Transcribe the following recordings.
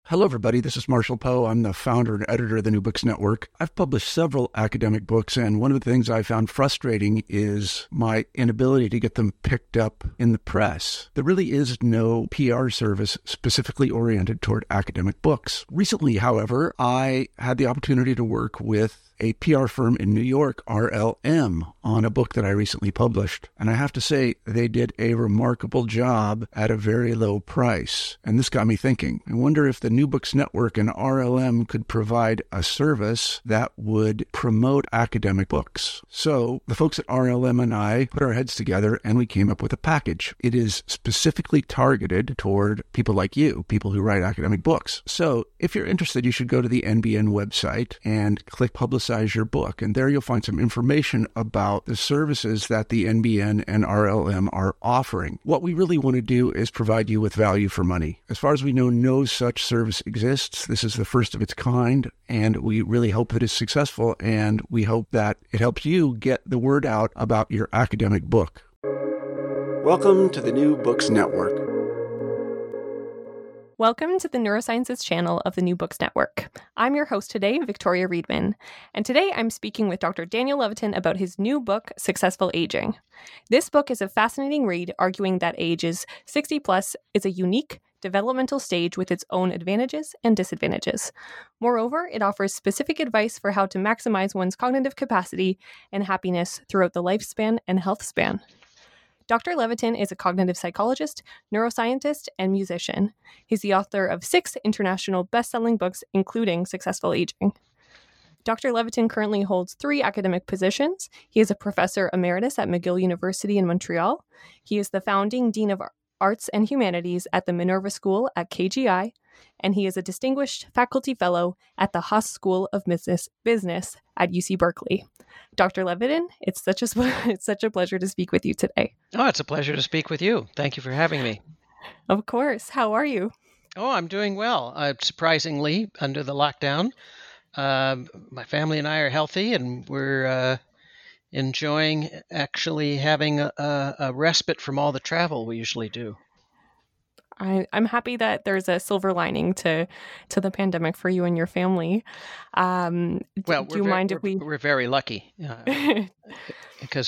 Hello, everybody. This is Marshall Poe. I'm the founder and editor of the New Books Network. I've published several academic books, and one of the things I found frustrating is my inability to get them picked up in the press. There really is no PR service specifically oriented toward academic books. Recently, however, I had the opportunity to work with a PR firm in New York, RLM, on a book that I recently published. And I have to say, they did a remarkable job at a very low price. And this got me thinking. I wonder if the New Books Network and RLM could provide a service that would promote academic books. So the folks at RLM and I put our heads together and we came up with a package. It is specifically targeted toward people like you, people who write academic books. So if you're interested, you should go to the NBN website and click Publicize Your Book. And there you'll find some information about the services that the NBN and RLM are offering. What we really want to do is provide you with value for money. As far as we know, no such service exists. This is the first of its kind, and we really hope that it's successful, and we hope that it helps you get the word out about your academic book. Welcome to the New Books Network. Welcome to the Neurosciences channel of the New Books Network. I'm your host today, Victoria Reedman, and today I'm speaking with Dr. Daniel Levitin about his new book, Successful Aging. This book is a fascinating read, arguing that ages 60 plus is a unique developmental stage with its own advantages and disadvantages. Moreover, it offers specific advice for how to maximize one's cognitive capacity and happiness throughout the lifespan and health span. Dr. Levitin is a cognitive psychologist, neuroscientist, and musician. He's the author of 6 international best-selling books, including Successful Aging. Dr. Levitin currently holds 3 academic positions. He is a professor emeritus at McGill University in Montreal. He is the founding dean of Arts and Humanities at the Minerva School at KGI, and he is a distinguished faculty fellow at the Haas School of Business at UC Berkeley. Dr. Levitin, it's such a pleasure to speak with you today. Oh, it's a pleasure to speak with you. Thank you for having me. Of course. How are you? Oh, I'm doing well. Surprisingly, under the lockdown, my family and I are healthy, and we're enjoying actually having a respite from all the travel we usually do. I'm happy that there's a silver lining to the pandemic for you and your family. Well, do you mind if we're very lucky because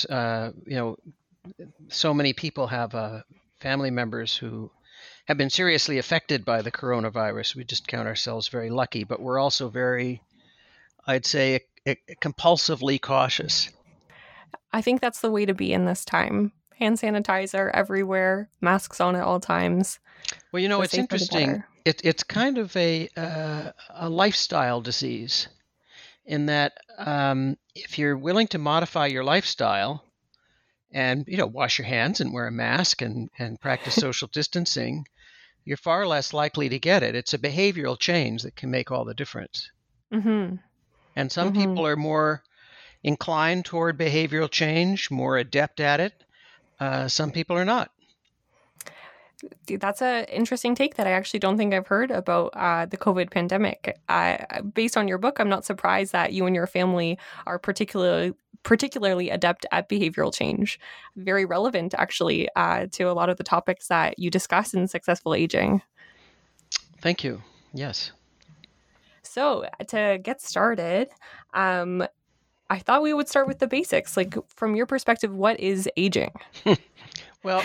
so many people have family members who have been seriously affected by the coronavirus. We just count ourselves very lucky, but we're also very, I'd say, compulsively cautious. I think that's the way to be in this time. Hand sanitizer everywhere, masks on at all times. Well, it's interesting. It's kind of a lifestyle disease in that if you're willing to modify your lifestyle and, wash your hands and wear a mask and practice social distancing, you're far less likely to get it. It's a behavioral change that can make all the difference. Mm-hmm. And some people are more inclined toward behavioral change, more adept at it. Some people are not. That's an interesting take that I actually don't think I've heard about the COVID pandemic. Based on your book, I'm not surprised that you and your family are particularly adept at behavioral change. Very relevant, actually, to a lot of the topics that you discuss in Successful Aging. Thank you. Yes. So to get started, I thought we would start with the basics. Like, from your perspective, what is aging? Well,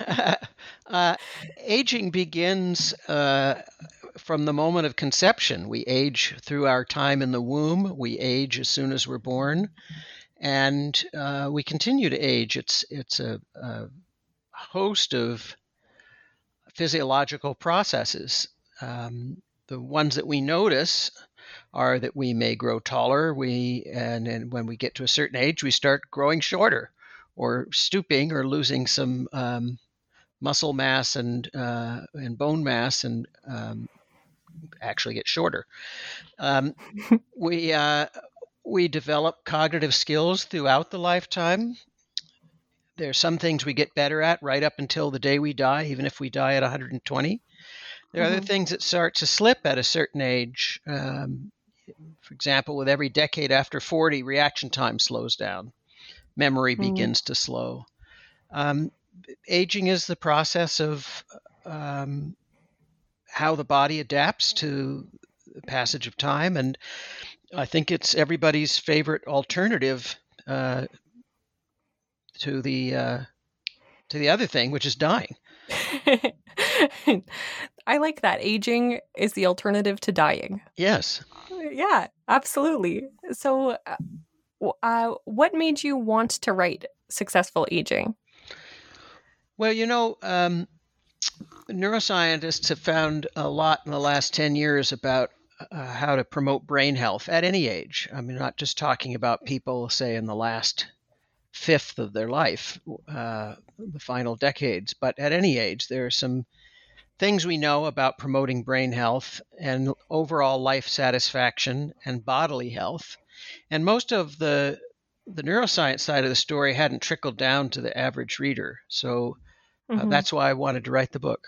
aging begins from the moment of conception. We age through our time in the womb. We age as soon as we're born, and we continue to age. It's a host of physiological processes. The ones that we notice are that we may grow taller. And when we get to a certain age, we start growing shorter, or stooping, or losing some muscle mass and bone mass, and actually get shorter. We develop cognitive skills throughout the lifetime. There's some things we get better at right up until the day we die, even if we die at 120. There are other things that start to slip at a certain age. For example, with every decade after 40, reaction time slows down. Memory begins to slow. Aging is the process of how the body adapts to the passage of time. And I think it's everybody's favorite alternative to the other thing, which is dying. I like that. Aging is the alternative to dying. Yes. Yeah, absolutely. So, what made you want to write Successful Aging? Well, neuroscientists have found a lot in the last 10 years about how to promote brain health at any age. I mean, not just talking about people, say, in the last fifth of their life, the final decades, but at any age. There are some things we know about promoting brain health and overall life satisfaction and bodily health. And most of the neuroscience side of the story hadn't trickled down to the average reader. So that's why I wanted to write the book.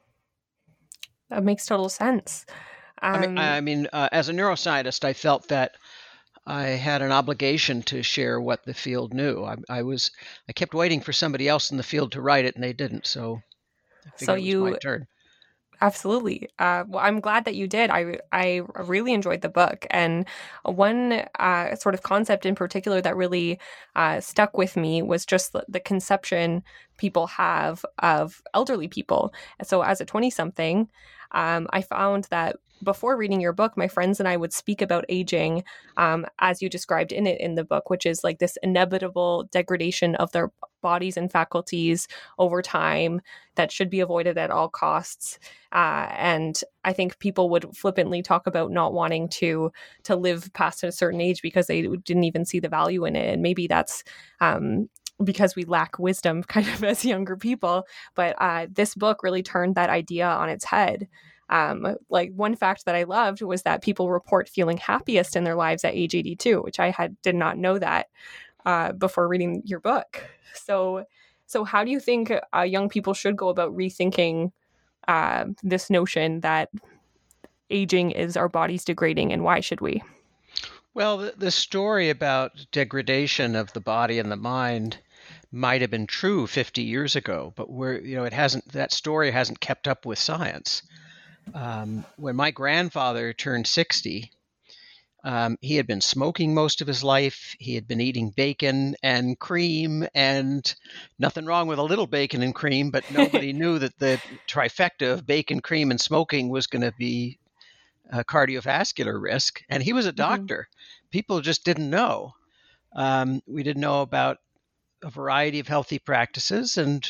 That makes total sense. I mean, as a neuroscientist, I felt that I had an obligation to share what the field knew. I kept waiting for somebody else in the field to write it, and they didn't. So I figured it was my turn. Absolutely. Well, I'm glad that you did. I really enjoyed the book. And one sort of concept in particular that really stuck with me was just the conception people have of elderly people. So as a 20-something, I found that before reading your book, my friends and I would speak about aging as you described in the book, which is like this inevitable degradation of their bodies and faculties over time that should be avoided at all costs. And I think people would flippantly talk about not wanting to live past a certain age because they didn't even see the value in it. And maybe that's because we lack wisdom kind of as younger people. But this book really turned that idea on its head. Like one fact that I loved was that people report feeling happiest in their lives at age 82, which I did not know that before reading your book. So how do you think young people should go about rethinking this notion that aging is our bodies degrading, and why should we? Well, the story about degradation of the body and the mind might have been true 50 years ago, but that story hasn't kept up with science. When my grandfather turned 60, he had been smoking most of his life. He had been eating bacon and cream, and nothing wrong with a little bacon and cream, but nobody knew that the trifecta of bacon, cream, and smoking was going to be a cardiovascular risk. And he was a doctor. People just didn't know. We didn't know about a variety of healthy practices, and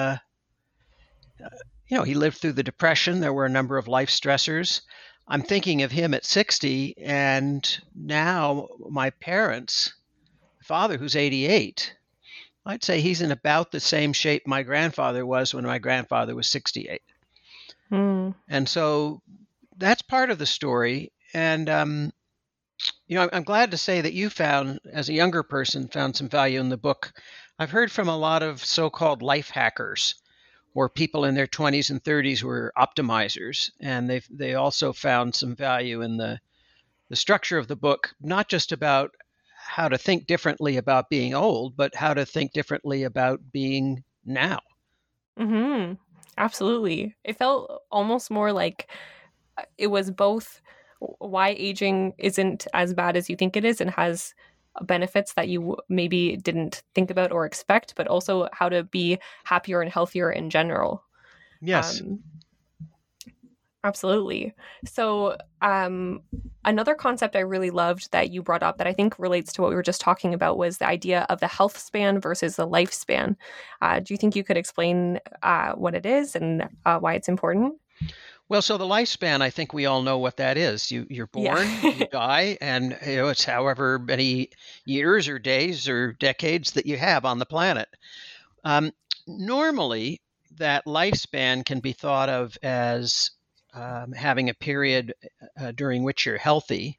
he lived through the Depression. There were a number of life stressors. I'm thinking of him at 60, and now my parents, father who's 88, I'd say he's in about the same shape my grandfather was when my grandfather was 68. And so that's part of the story. And, I'm glad to say that you found, as a younger person, found some value in the book. I've heard from a lot of so-called life hackers, or people in their 20s and 30s who are optimizers, and they also found some value in the structure of the book, not just about how to think differently about being old, but how to think differently about being now. Absolutely. It felt almost more like it was both why aging isn't as bad as you think it is and has benefits that you maybe didn't think about or expect, but also how to be happier and healthier in general. Yes. Absolutely. So another concept I really loved that you brought up that I think relates to what we were just talking about was the idea of the health span versus the lifespan. Do you think you could explain what it is and why it's important? Well, so the lifespan, I think we all know what that is. You're born, you die, and it's however many years or days or decades that you have on the planet. Normally, that lifespan can be thought of as having a period during which you're healthy.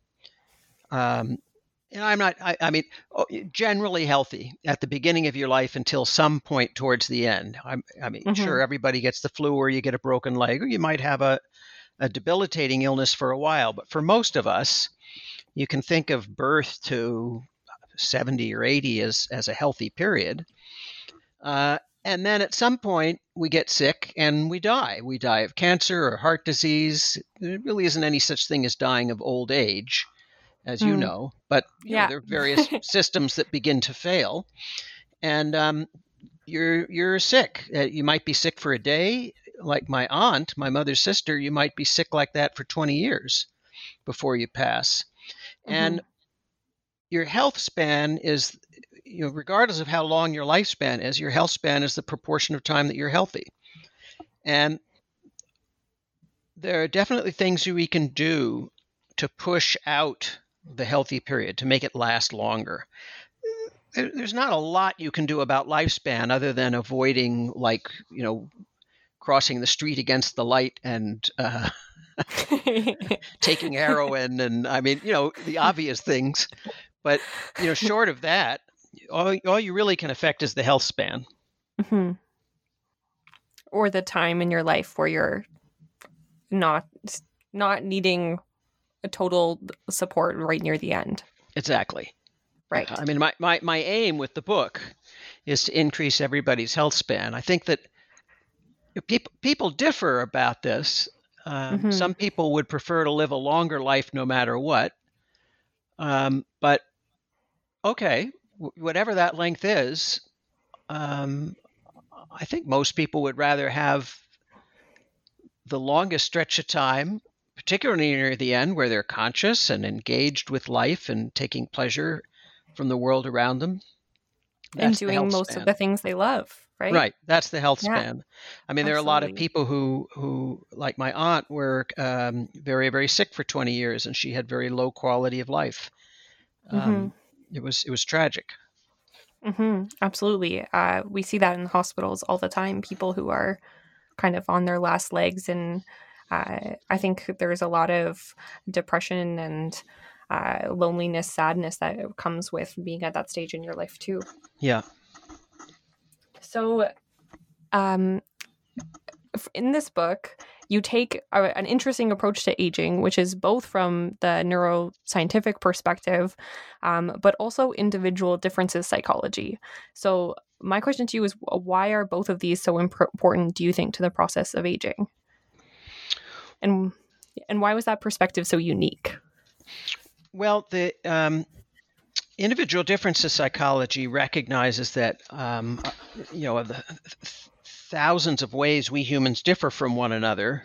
Generally healthy at the beginning of your life until some point towards the end. Sure, everybody gets the flu or you get a broken leg, or you might have a debilitating illness for a while. But for most of us, you can think of birth to 70 or 80 as a healthy period. And then at some point, we get sick and we die. We die of cancer or heart disease. There really isn't any such thing as dying of old age, as you know. But Yeah. there are various systems that begin to fail. And you're sick. You might be sick for a day. Like my aunt, my mother's sister, you might be sick like that for 20 years before you pass. And your health span is, regardless of how long your lifespan is, your health span is the proportion of time that you're healthy. And there are definitely things we can do to push out the healthy period, to make it last longer. There's not a lot you can do about lifespan other than avoiding, crossing the street against the light and taking heroin and, the obvious things. But, short of that, all you really can affect is the health span. Mm-hmm. Or the time in your life where you're not needing a total support right near the end. Exactly. Right. My aim with the book is to increase everybody's health span. I think that people differ about this. Some people would prefer to live a longer life no matter what. But okay, whatever that length is, I think most people would rather have the longest stretch of time, particularly near the end, where they're conscious and engaged with life and taking pleasure from the world around them. And doing most of the things they love, right? Right. That's the health span. There are a lot of Absolutely. people who, like my aunt, were very, very sick for 20 years, and she had very low quality of life. It was tragic. Absolutely. We see that in hospitals all the time, people who are kind of on their last legs. And I think there's a lot of depression and loneliness, sadness that comes with being at that stage in your life too. Yeah. So in this book, you take an interesting approach to aging, which is both from the neuroscientific perspective, but also individual differences psychology. So my question to you is, why are both of these so important, do you think, to the process of aging? And why was that perspective so unique? Well, the individual differences psychology recognizes that, of the thousands of ways we humans differ from one another,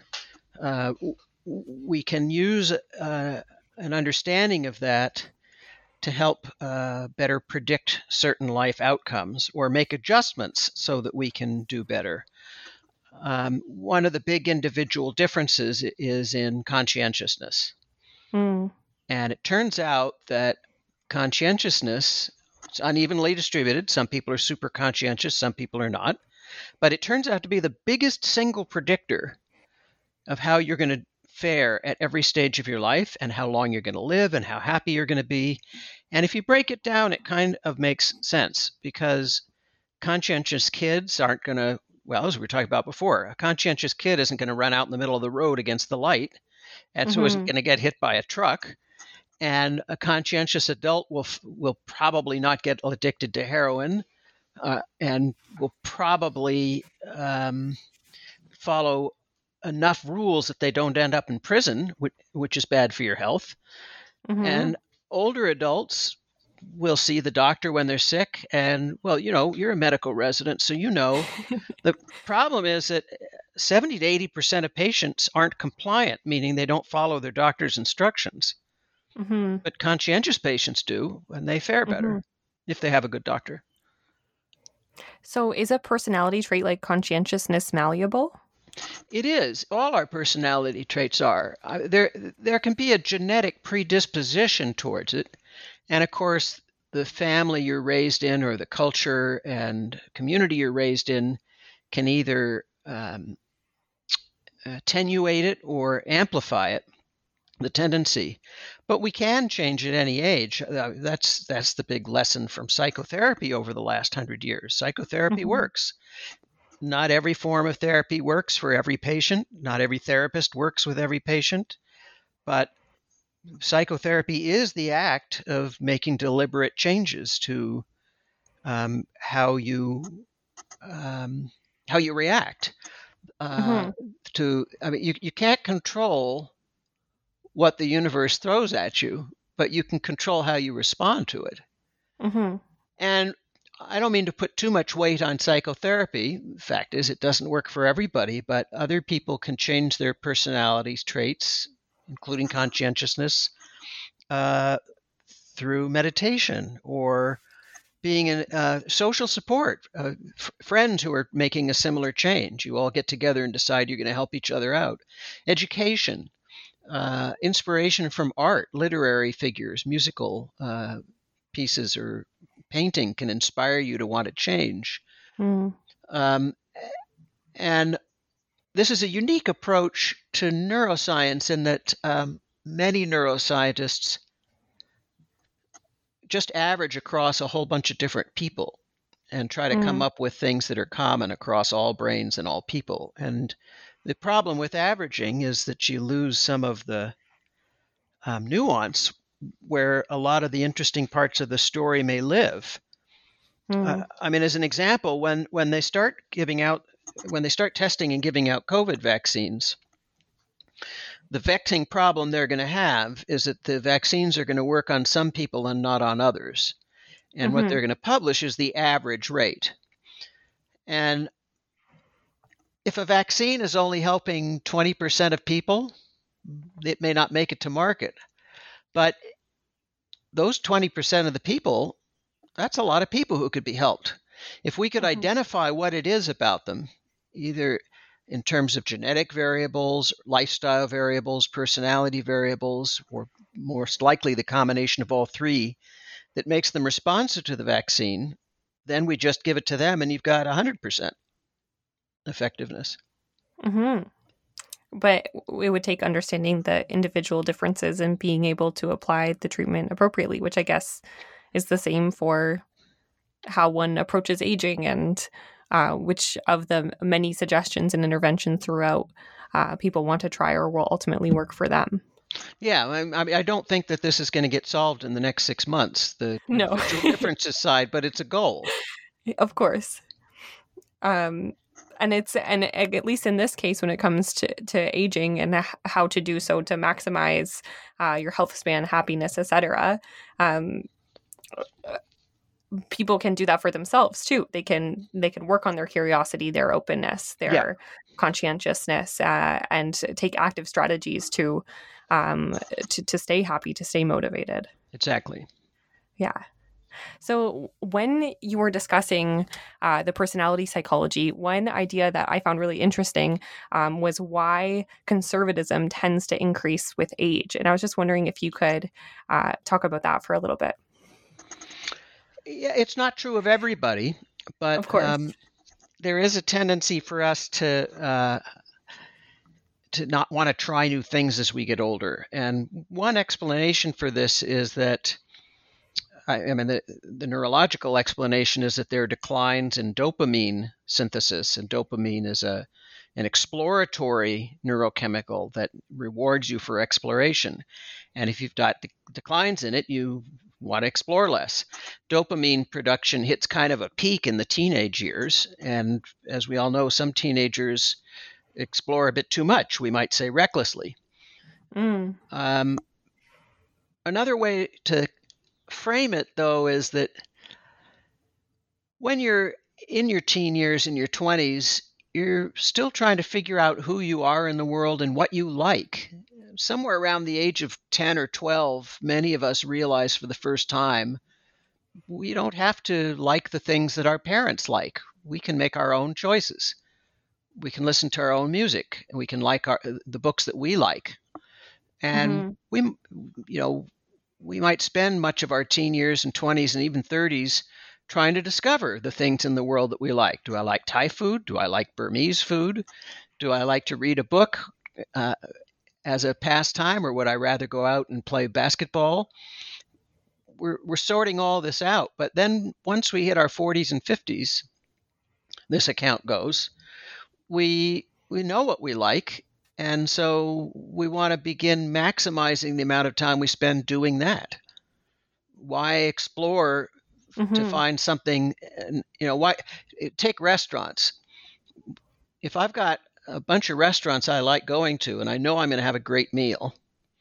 we can use an understanding of that to help better predict certain life outcomes or make adjustments so that we can do better. One of the big individual differences is in conscientiousness. And it turns out that conscientiousness is unevenly distributed. Some people are super conscientious, some people are not. But it turns out to be the biggest single predictor of how you're going to fare at every stage of your life and how long you're going to live and how happy you're going to be. And if you break it down, it kind of makes sense, because conscientious kids aren't going to, well, as we were talking about before, a conscientious kid isn't going to run out in the middle of the road against the light, and so isn't going to get hit by a truck. And a conscientious adult will probably not get addicted to heroin, and will probably follow enough rules that they don't end up in prison, which is bad for your health. And older adults will see the doctor when they're sick. And, well, you're a medical resident, so the problem is that 70 to 80% of patients aren't compliant, meaning they don't follow their doctor's instructions. But conscientious patients do, and they fare better if they have a good doctor. So is a personality trait like conscientiousness malleable? It is. All our personality traits are. There can be a genetic predisposition towards it. And of course, the family you're raised in or the culture and community you're raised in can either attenuate it or amplify it, the tendency. But we can change at any age. That's the big lesson from psychotherapy over the last 100 years. Psychotherapy works. Not every form of therapy works for every patient. Not every therapist works with every patient. But psychotherapy is the act of making deliberate changes to how you how you react to. I mean, you can't control what the universe throws at you, but you can control how you respond to it. And I don't mean to put too much weight on psychotherapy. The fact is, it doesn't work for everybody, but other people can change their personality traits, including conscientiousness, through meditation or being in social support, friends who are making a similar change. You all get together and decide you're going to help each other out. Education, inspiration from art, literary figures, musical pieces, or painting can inspire you to want to change. And this is a unique approach to neuroscience in that many neuroscientists just average across a whole bunch of different people and try to come up with things that are common across all brains and all people. And the problem with averaging is that you lose some of the nuance where a lot of the interesting parts of the story may live. I mean, as an example, when they start testing and giving out COVID vaccines, the vexing problem they're going to have is that the vaccines are going to work on some people and not on others. And what they're going to publish is the average rate. And if a vaccine is only helping 20% of people, it may not make it to market. But those 20% of the people, that's a lot of people who could be helped. If we could identify what it is about them, either in terms of genetic variables, lifestyle variables, personality variables, or most likely the combination of all three that makes them responsive to the vaccine, then we just give it to them and you've got 100% effectiveness. But it would take understanding the individual differences and being able to apply the treatment appropriately, which I guess is the same for how one approaches aging and which of the many suggestions and interventions throughout people want to try or will ultimately work for them. Yeah, I mean, I don't think that this is going to get solved in the next 6 months, the difference aside, but it's a goal. Of course. And at least in this case, when it comes to aging and how to do so to maximize your health span, happiness, etc., people can do that for themselves too. They can work on their curiosity, their openness, their conscientiousness, and take active strategies to stay happy, to stay motivated. Exactly. Yeah. So when you were discussing the personality psychology, one idea that I found really interesting was why conservatism tends to increase with age. And I was just wondering if you could talk about that for a little bit. Yeah, it's not true of everybody, but of course. There is a tendency for us to not want to try new things as we get older. And one explanation for this is that the neurological explanation is that there are declines in dopamine synthesis, and dopamine is an exploratory neurochemical that rewards you for exploration. And if you've got declines in it, you want to explore less. Dopamine production hits kind of a peak in the teenage years, and as we all know, some teenagers explore a bit too much, we might say recklessly. Another way to frame it, though, is that when you're in your teen years, in your 20s, you're still trying to figure out who you are in the world and what you like. Somewhere around the age of 10 or 12, many of us realize for the first time we don't have to like the things that our parents like. We can make our own choices. We can listen to our own music, and we can like the books that we like. And we might spend much of our teen years and 20s and even 30s trying to discover the things in the world that we like. Do I like Thai food? Do I like Burmese food? Do I like to read a book as a pastime, or would I rather go out and play basketball? We're sorting all this out. But then once we hit our 40s and 50s, this account goes, we know what we like. And so we want to begin maximizing the amount of time we spend doing that. Why explore to find something. Why take restaurants? If I've got a bunch of restaurants I like going to, and I know I'm going to have a great meal,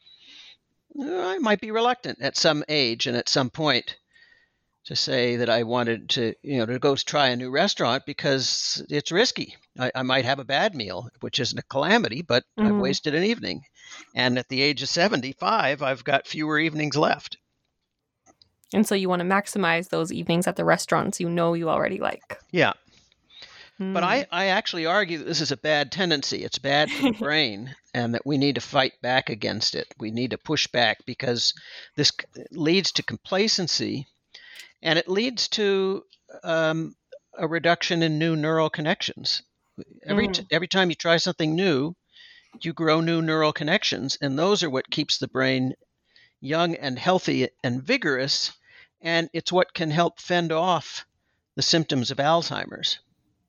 I might be reluctant at some age and at some point to say that I wanted to, to go try a new restaurant because it's risky. I might have a bad meal, which isn't a calamity, but I've wasted an evening. And at the age of 75, I've got fewer evenings left. And so you want to maximize those evenings at the restaurants you know you already like. Yeah. But I actually argue that this is a bad tendency. It's bad for the brain, and that we need to fight back against it. We need to push back because this leads to complacency, and it leads to a reduction in new neural connections. Every time you try something new, you grow new neural connections, and those are what keeps the brain young and healthy and vigorous, and it's what can help fend off the symptoms of Alzheimer's.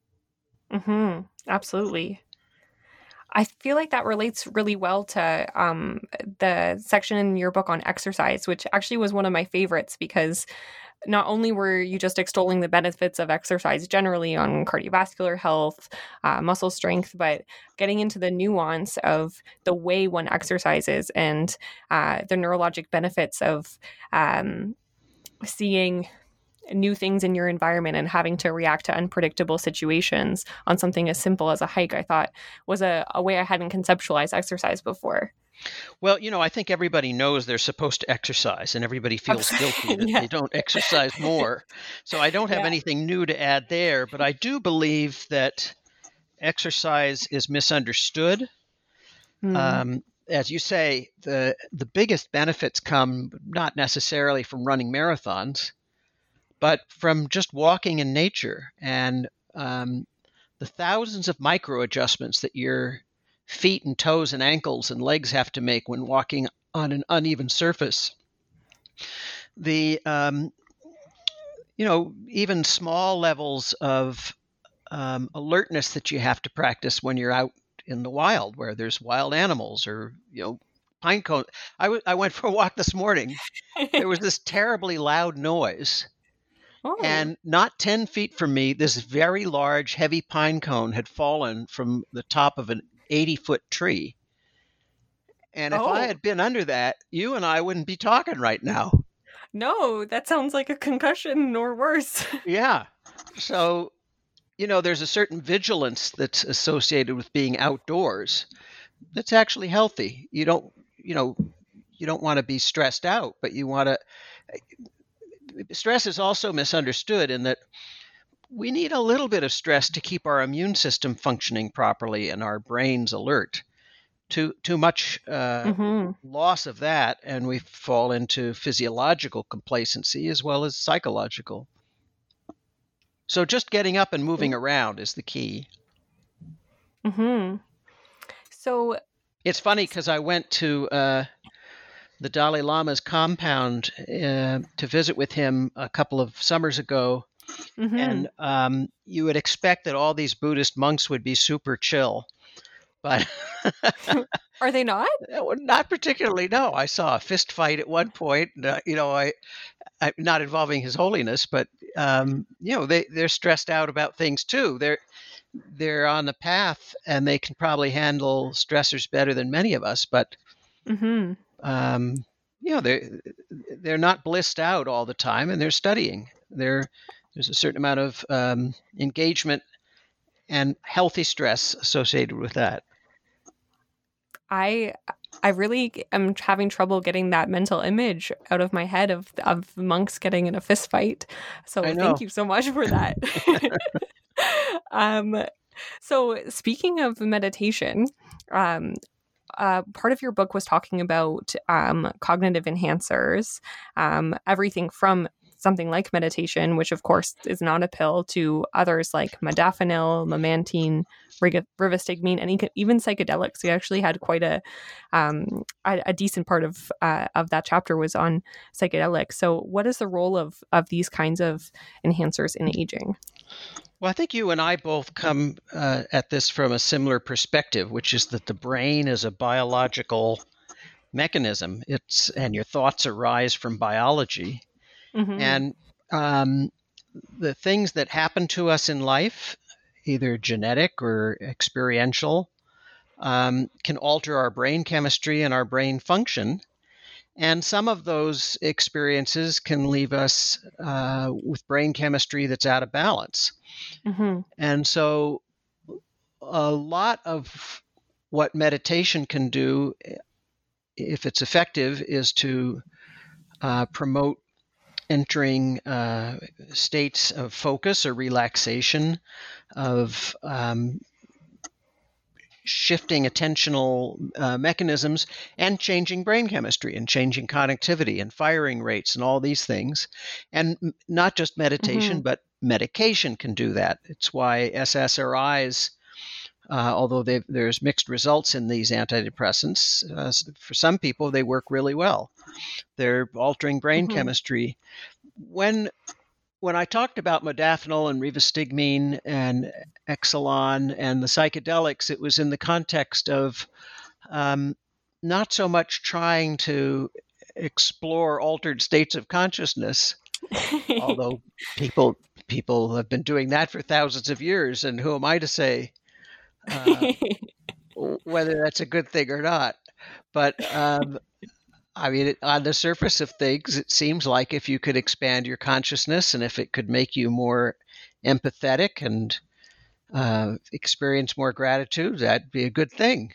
Absolutely. I feel like that relates really well to the section in your book on exercise, which actually was one of my favorites because not only were you just extolling the benefits of exercise generally on cardiovascular health, muscle strength, but getting into the nuance of the way one exercises and the neurologic benefits of seeing new things in your environment and having to react to unpredictable situations on something as simple as a hike, I thought was a way I hadn't conceptualized exercise before. Well, I think everybody knows they're supposed to exercise, and everybody feels guilty that they don't exercise more. So I don't have anything new to add there, but I do believe that exercise is misunderstood. As you say, the biggest benefits come not necessarily from running marathons, but from just walking in nature and the thousands of micro adjustments that your feet and toes and ankles and legs have to make when walking on an uneven surface. The even small levels of alertness that you have to practice when you're out in the wild, where there's wild animals or pine cone. I went for a walk this morning. There was this terribly loud noise. And not 10 feet from me, this very large, heavy pine cone had fallen from the top of an 80-foot tree. And if I had been under that, you and I wouldn't be talking right now. No, that sounds like a concussion or worse. Yeah. So, there's a certain vigilance that's associated with being outdoors that's actually healthy. You don't want to be stressed out, but you want to... Stress is also misunderstood in that we need a little bit of stress to keep our immune system functioning properly and our brains alert. Too much loss of that, and we fall into physiological complacency as well as psychological. So just getting up and moving around is the key. So it's funny because I went to the Dalai Lama's compound to visit with him a couple of summers ago. And you would expect that all these Buddhist monks would be super chill, but are they not? Not particularly. No, I saw a fist fight at one point. I not involving His Holiness, but they're stressed out about things too. They're on the path, and they can probably handle stressors better than many of us. But they're not blissed out all the time, and they're studying. There's a certain amount of engagement and healthy stress associated with that. I really am having trouble getting that mental image out of my head of monks getting in a fist fight. So thank you so much for that. So speaking of meditation, part of your book was talking about cognitive enhancers, everything from something like meditation, which of course is not a pill, to others like modafinil, memantine, rivastigmine, and even psychedelics. We actually had quite a decent part of that chapter was on psychedelics. So what is the role of these kinds of enhancers in aging? Well, I think you and I both come at this from a similar perspective, which is that the brain is a biological mechanism. And your thoughts arise from biology. And the things that happen to us in life, either genetic or experiential, can alter our brain chemistry and our brain function. And some of those experiences can leave us with brain chemistry that's out of balance. Mm-hmm. And so a lot of what meditation can do, if it's effective, is to promote entering states of focus or relaxation, of shifting attentional mechanisms, and changing brain chemistry and changing connectivity and firing rates and all these things. And not just meditation, but medication can do that. It's why SSRIs, although there's mixed results in these antidepressants, for some people they work really well. They're altering brain chemistry. When I talked about modafinil and rivastigmine and Exelon and the psychedelics, it was in the context of not so much trying to explore altered states of consciousness, although people have been doing that for thousands of years, and who am I to say whether that's a good thing or not? But I mean, on the surface of things, it seems like if you could expand your consciousness and if it could make you more empathetic and experience more gratitude, that'd be a good thing.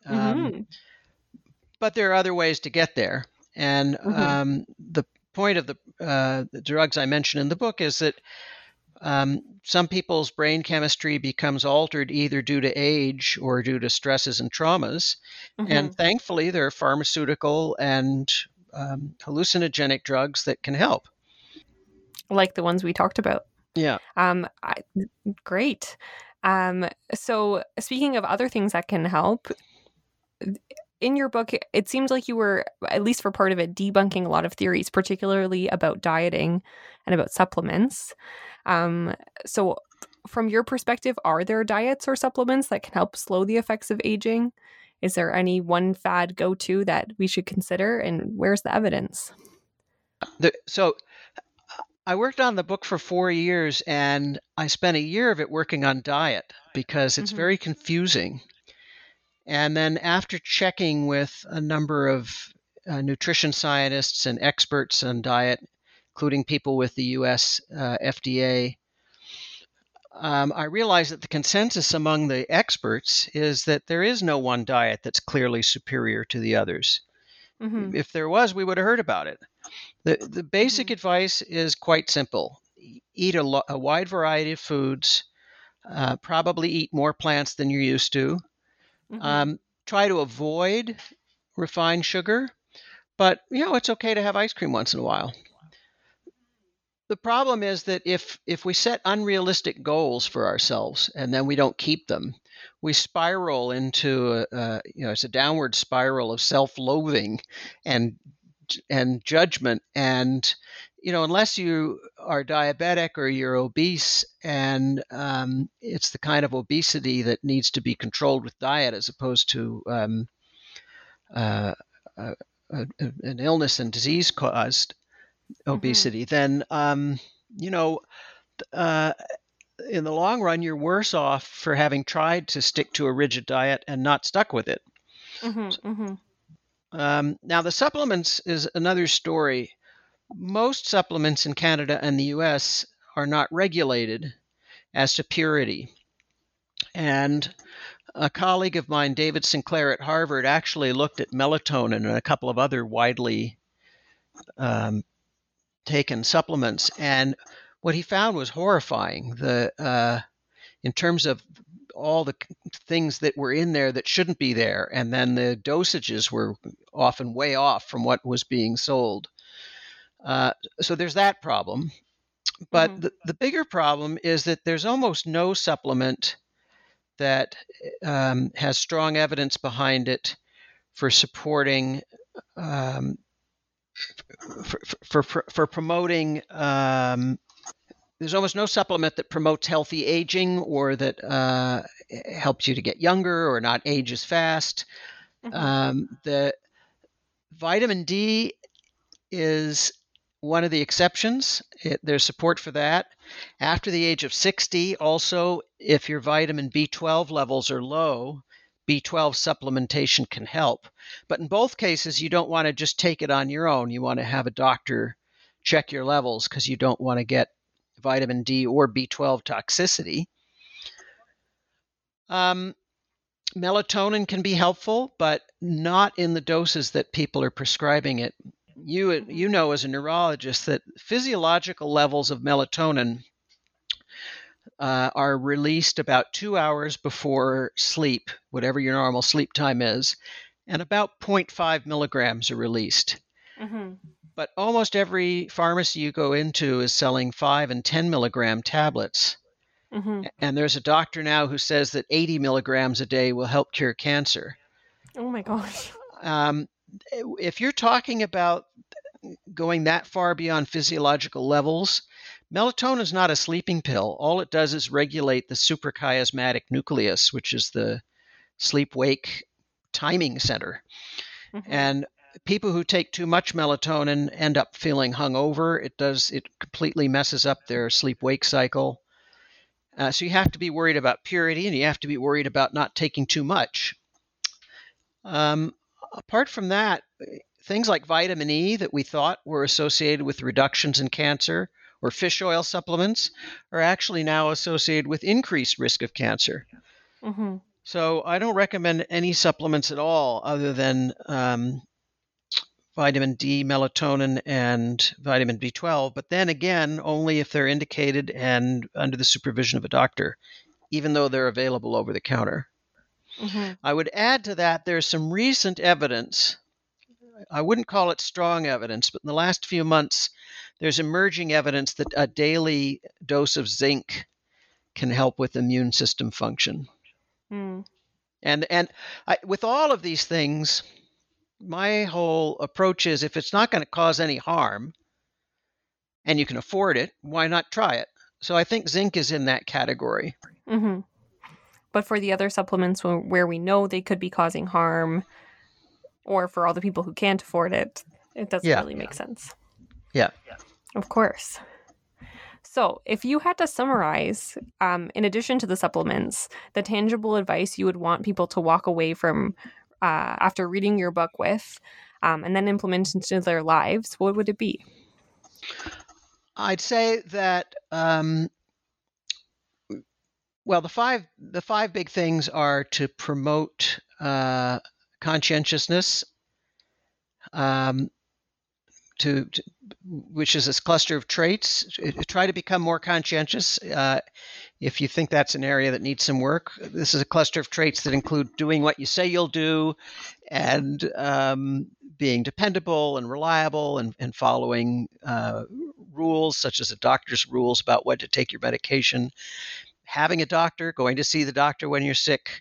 But there are other ways to get there. And the point of the drugs I mentioned in the book is that some people's brain chemistry becomes altered either due to age or due to stresses and traumas. And thankfully, there are pharmaceutical and hallucinogenic drugs that can help. Like the ones we talked about. Yeah. Great. So speaking of other things that can help, in your book, it seems like you were, at least for part of it, debunking a lot of theories, particularly about dieting and about supplements. So from your perspective, are there diets or supplements that can help slow the effects of aging? Is there any one fad go-to that we should consider, and where's the evidence? So I worked on the book for 4 years, and I spent a year of it working on diet because it's very confusing. And then after checking with a number of nutrition scientists and experts on diet, including people with the US FDA, I realized that the consensus among the experts is that there is no one diet that's clearly superior to the others. If there was, we would have heard about it. The basic advice is quite simple. Eat a wide variety of foods, probably eat more plants than you're used to. Try to avoid refined sugar, but it's okay to have ice cream once in a while. The problem is that if we set unrealistic goals for ourselves and then we don't keep them, we spiral into it's a downward spiral of self-loathing and judgment. And unless you are diabetic or you're obese, and it's the kind of obesity that needs to be controlled with diet as opposed to an illness and disease caused obesity, then in the long run, you're worse off for having tried to stick to a rigid diet and not stuck with it. Now, the supplements is another story. Most supplements in Canada and the US are not regulated as to purity. And a colleague of mine, David Sinclair at Harvard, actually looked at melatonin and a couple of other widely taken supplements, and what he found was horrifying. In terms of all the things that were in there that shouldn't be there, and then the dosages were often way off from what was being sold. So there's that problem. But the bigger problem is that there's almost no supplement that has strong evidence behind it for supporting for promoting. There's almost no supplement that promotes healthy aging or that helps you to get younger or not age as fast. The vitamin D is one of the exceptions. There's support for that. After the age of 60, also, if your vitamin B12 levels are low, B12 supplementation can help. But in both cases, you don't want to just take it on your own. You want to have a doctor check your levels because you don't want to get vitamin D or B12 toxicity. Melatonin can be helpful, but not in the doses that people are prescribing it. You know as a neurologist that physiological levels of melatonin are released about 2 hours before sleep, whatever your normal sleep time is, and about 0.5 milligrams are released. Mm-hmm. But almost every pharmacy you go into is selling 5 and 10 milligram tablets. Mm-hmm. And there's a doctor now who says that 80 milligrams a day will help cure cancer. Oh my gosh. If you're talking about going that far beyond physiological levels, melatonin is not a sleeping pill. All it does is regulate the suprachiasmatic nucleus, which is the sleep-wake timing center. Mm-hmm. And people who take too much melatonin end up feeling hungover. It completely messes up their sleep-wake cycle. So you have to be worried about purity, and you have to be worried about not taking too much. Apart from that, things like vitamin E that we thought were associated with reductions in cancer, or fish oil supplements, are actually now associated with increased risk of cancer. Mm-hmm. So I don't recommend any supplements at all other than vitamin D, melatonin, and vitamin B12, but then again, only if they're indicated and under the supervision of a doctor, even though they're available over the counter. Mm-hmm. I would add to that, there's some recent evidence. I wouldn't call it strong evidence, but in the last few months, there's emerging evidence that a daily dose of zinc can help with immune system function. Mm. And with all of these things, my whole approach is if it's not going to cause any harm and you can afford it, why not try it? So I think zinc is in that category. Mm-hmm. But for the other supplements where we know they could be causing harm, or for all the people who can't afford it, it doesn't really make sense. Yeah. Of course. So if you had to summarize, in addition to the supplements, the tangible advice you would want people to walk away from after reading your book with, and then implement into their lives, what would it be? I'd say that, the five big things are to promote conscientiousness, which is this cluster of traits. Try to become more conscientious. If you think that's an area that needs some work, this is a cluster of traits that include doing what you say you'll do, and being dependable and reliable, and following rules such as a doctor's rules about when to take your medication, having a doctor, going to see the doctor when you're sick,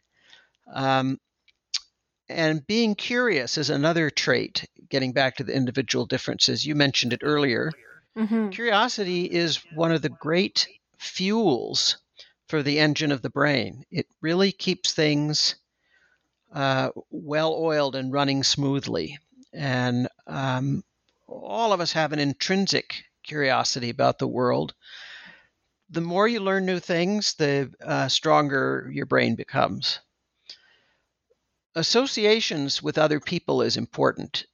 and being curious is another trait, getting back to the individual differences. You mentioned it earlier. Mm-hmm. Curiosity is one of the great fuels for the engine of the brain. It really keeps things well-oiled and running smoothly. And all of us have an intrinsic curiosity about the world. The more you learn new things, the stronger your brain becomes. Associations with other people is important.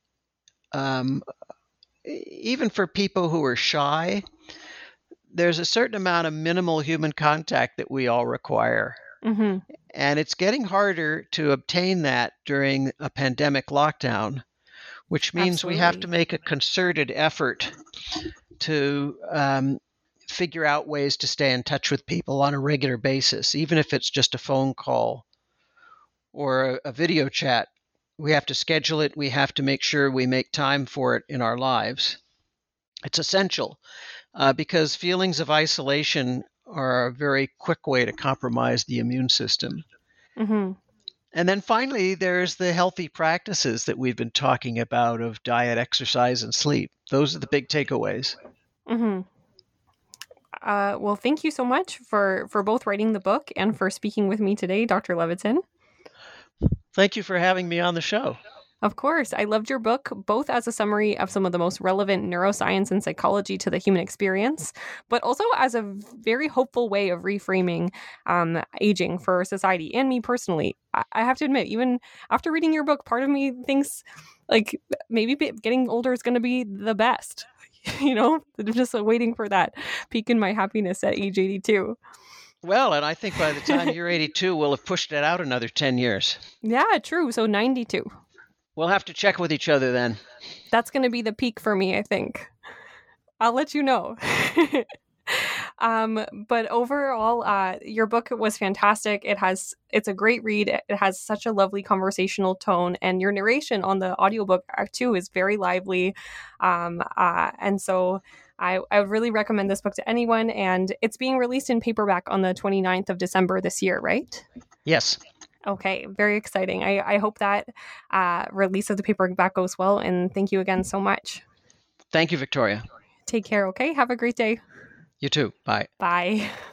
Even for people who are shy, there's a certain amount of minimal human contact that we all require. Mm-hmm. And it's getting harder to obtain that during a pandemic lockdown, which means we have to make a concerted effort to figure out ways to stay in touch with people on a regular basis, even if it's just a phone call or a video chat. We have to schedule it. We have to make sure we make time for it in our lives. It's essential because feelings of isolation are a very quick way to compromise the immune system. Mm-hmm. And then finally, there's the healthy practices that we've been talking about of diet, exercise, and sleep. Those are the big takeaways. Mm-hmm. Well, thank you so much for both writing the book and for speaking with me today, Dr. Levitin. Thank you for having me on the show. Of course. I loved your book, both as a summary of some of the most relevant neuroscience and psychology to the human experience, but also as a very hopeful way of reframing aging for society and me personally. I have to admit, even after reading your book, part of me thinks like maybe getting older is going to be the best. I'm just waiting for that peak in my happiness at age 82. Well, and I think by the time you're 82, we'll have pushed it out another 10 years. Yeah, true. So 92. We'll have to check with each other then. That's going to be the peak for me, I think. I'll let you know. But overall, your book was fantastic. It's a great read. It has such a lovely conversational tone, and your narration on the audiobook too is very lively. And so I would really recommend this book to anyone, and it's being released in paperback on the 29th of December this year, right? Yes. Okay, very exciting. I hope that release of the paperback goes well, and thank you again so much. Thank you, Victoria. Take care, okay? Have a great day. You too. Bye. Bye.